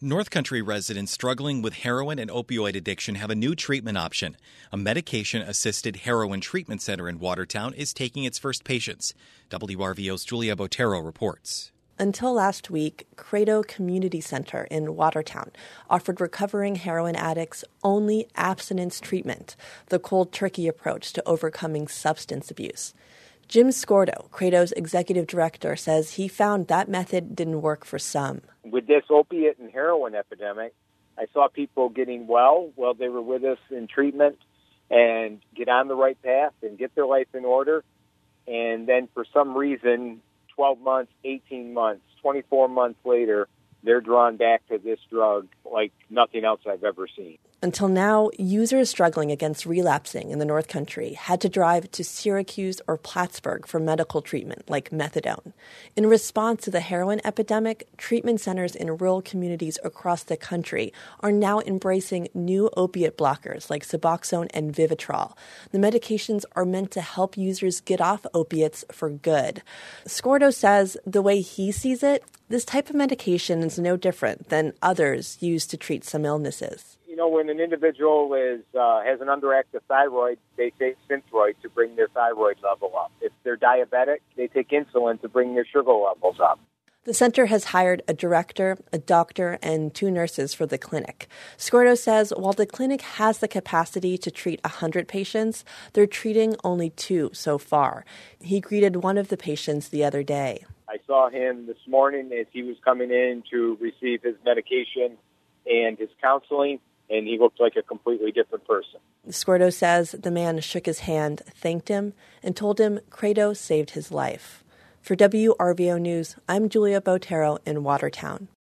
North Country residents struggling with heroin and opioid addiction have a new treatment option. A medication-assisted heroin treatment center in Watertown is taking its first patients. WRVO's Julia Botero reports. Until last week, Credo Community Center in Watertown offered recovering heroin addicts only abstinence treatment, the cold turkey approach to overcoming substance abuse. Jim Scordo, Credo's executive director, says he found that method didn't work for some. With this opiate and heroin epidemic, I saw people getting well while they were with us in treatment and get on the right path and get their life in order. And then for some reason, 12 months, 18 months, 24 months later, they're drawn back to this drug like nothing else I've ever seen. Until now, users struggling against relapsing in the North Country had to drive to Syracuse or Plattsburgh for medical treatment, like methadone. In response to the heroin epidemic, treatment centers in rural communities across the country are now embracing new opiate blockers like Suboxone and Vivitrol. The medications are meant to help users get off opiates for good. Scordo says the way he sees it, this type of medication is no different than others used to treat some illnesses. You know, when an individual has an underactive thyroid, they take Synthroid to bring their thyroid level up. If they're diabetic, they take insulin to bring their sugar levels up. The center has hired a director, a doctor, and 2 nurses for the clinic. Scordo says while the clinic has the capacity to treat 100 patients, they're treating only 2 so far. He greeted one of the patients the other day. I saw him this morning as he was coming in to receive his medication and his counseling, and he looked like a completely different person. Scordo says the man shook his hand, thanked him, and told him Credo saved his life. For WRVO News, I'm Julia Botero in Watertown.